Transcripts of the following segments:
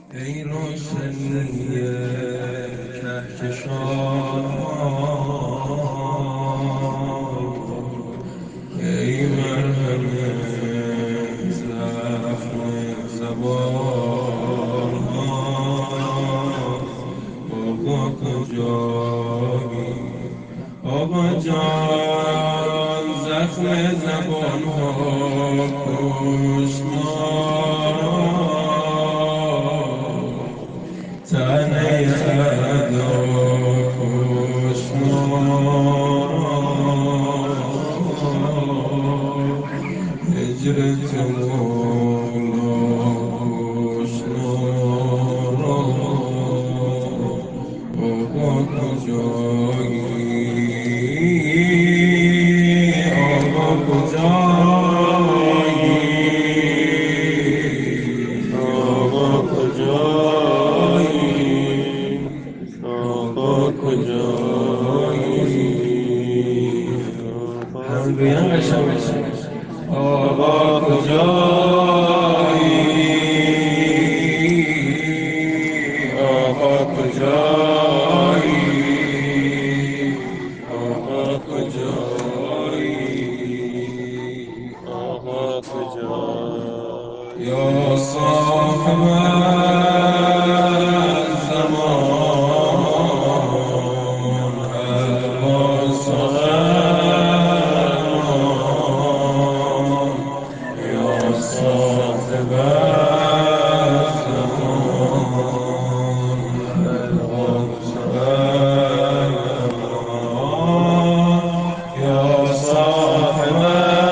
ای روشنی کهکشان، ای مرهم زخم زبان، آقا کجایی؟ آقا جان زخم زبان ها کشت ما را، تنه ادا کشت ما را، هجر تو مولا کشت ما را. آقا کجایی؟ آقا کجایی؟ آقا کجایی؟ آقا کجایی؟ هم بیان قشنگ بشه. آقا کجایی؟ آقا کجایی؟ آقا کجایی؟ آقا کجایی؟ یا صاحب الزمان، الغاث امان، یا صاحب الزمان، الغاث امان، یا صاحب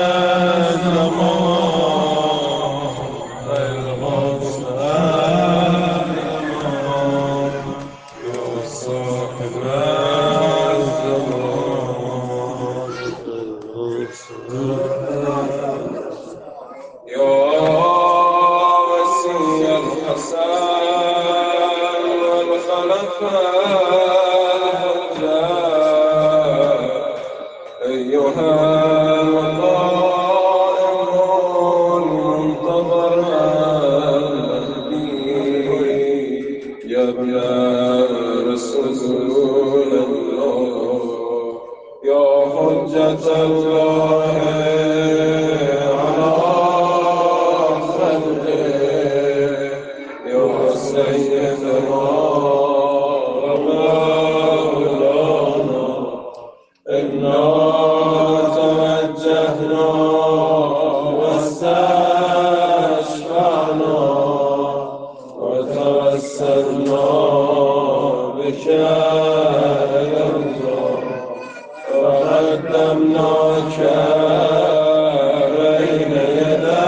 الزمان، الغاث امان، یا صاحب الزمان، الغاث امان. يا وسيع الحسن والخلفاء الهجاء، أيها القائم المنتظر المهدي، يا ابن رسول الله، يا حجة الله سيدنا ومولانا، إنا توجهنا واستشفعنا وتوسلنا بك يا الله، وقدمناك بين يدي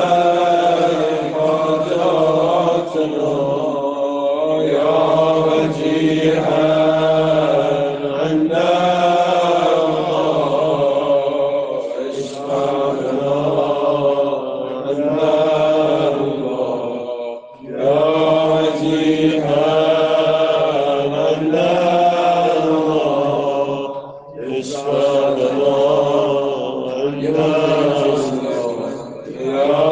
حاجاتنا، وجيها عند الله، اشفع لنا عند الله، يا وجيها عند الله، اشفع لنا عند الله، يا